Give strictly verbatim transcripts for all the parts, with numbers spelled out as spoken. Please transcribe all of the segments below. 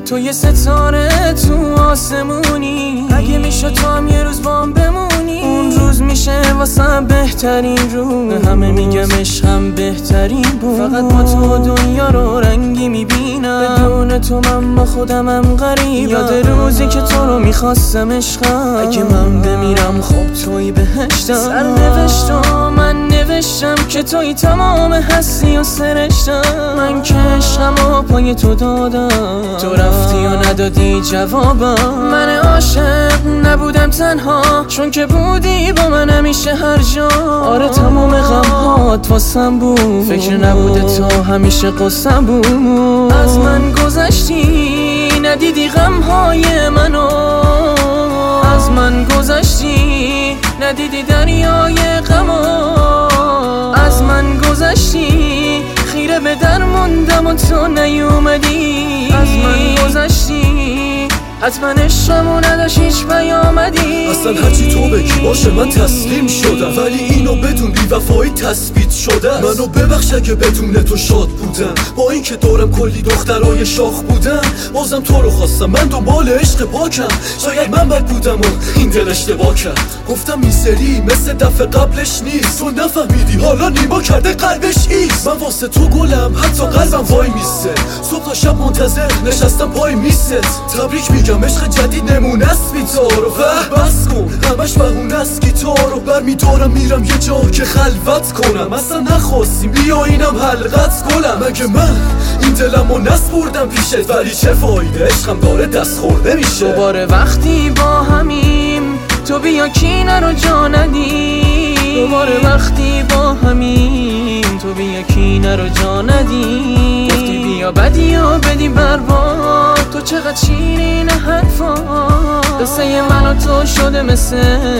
تو یه ستاره تو آسمونی، اگه میشه تو هم یه روز با هم بمونی. اون روز میشه واسم بهترین روز، همه میگم عشقم بهترین بود. فقط با تو دنیا رو رنگی میبینم، بدون تو من با خودمم غریبم. یاد روزی که تو رو میخواستم عشقم، اگه من بمیرم خب توی بهشتم. سرنوشتم من نوشتم که توی تمام هستی و سرشتم. من که عشقم و پای تو دادم، تو رفتی و ندادی جوابم. من عاشق نبودم تنها، چون که بودی با من همیشه هر جا. آره تمام غمهات واسم بود، فکر نبوده تو همیشه قصم بود. از من گذشتی ندیدی غمهای منو، از من گذشتی ندیدی دریای غمو. از من گذشتی خیره به در موندم و تو نیومدی. از من گذشتی حتما عشقمو نداشت هیچ پیامدی. اصلا هرچی تو بگی باشه من تسلیم شدم، ولی اینو بدون بی‌وفایی تثبیت شده. منو ببخش اگه بدون تو شاد بودم، با اینکه دارم کلی دخترای شاخ بودم، بازم تو رو خواستم. من دنبال عشق پاکم، شاید من بد بودم و این دل اشتباه کرد. گفتم این سری مثل دفعه قبلش نیست، تو نفهمیدی حالا نیما کرده قلبش ایست. من واسه تو گلم حتی قلبم وای میسته، صبح تا شب منتظر نشستم پای میست. تبریک میگم عشق جدید نمونه است بی‌تارو. بس کن همش بهونه است گیتارو، برمیدارم میرم یه جا که خلوت کنم. اصلا نخواستیم بیا اینم حلقت گلم. مگه من این دلمو نسپردم پیشت، ولی چه فایده عشقم داره دست خورده میشه. دوباره وقتی با همیم تو بیا کینه رو جا ندی. دوباره وقتی با همیم تو بیا کینه رو جا ندی. گفتی بیا بدی و بدی برباد، تو چقدر شیرین حرفا. قصه من و تو شده مثل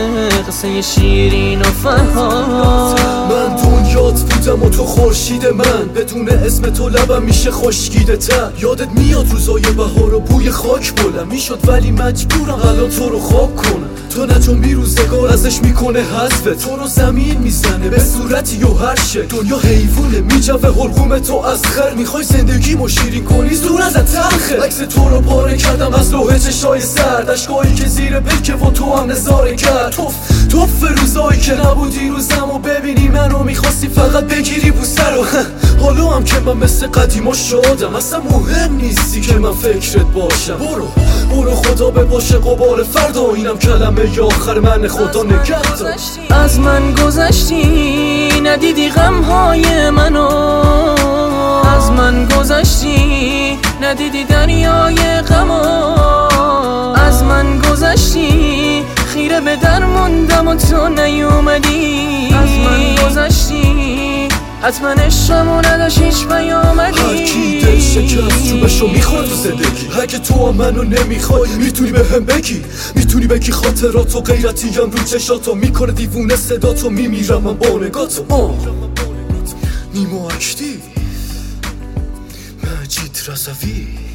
قصه شیرین و فرهاد. من دنیات بودم و تو خورشید من، بدون اسم تو لبم میشه خشکیده تر. یادت میاد روزای بهار و بوی خاک بلم میشد، ولی مجبورم الان تو رو خواب کنم. تو نجنبی روزگار ازش میکنه حذفه، تو رو زمین میزنه به صورتی و هر شه. دنیا حیوونه میجوه حلقوم تو از خر، میخوای زندگیمو شیرین کنی زور ازت تلخه. عکس تو رو پاره کردم از لوح چشای سرد، اشکایی که زیر بلکه و تو هم نظاره کرد. توف توف روزایی که نبودی روزم و ببینی منو میخواستی فقط بگیری بوسه رو. حالا هم که من مثل قدیما شدم، اصلا مهم نیستی که من فکرت باشم. برو برو خدا به باشه قبار فردا، اینم کلمه ی آخر من خدا نگهدار. از من گذشتی ندیدی غمهای منو، از من گذشتی ندیدی دریای غمو. از من گذشتی خیره به در موندم و تو نیومدی. از من گذشتی حتما عشقمو نداشت هیچ پیامدی. هر کی دل شکست چوبشو میخواد تو زندگی، اگه تو هم منو نمیخوای میتونی بهم بگی. میتونی بگی خاطراتو غیرتیم رو چشاتو میکنه دیوونه صداتو، میمیرم من با نگاتو. آه نیما اکتیو مجید رضوی.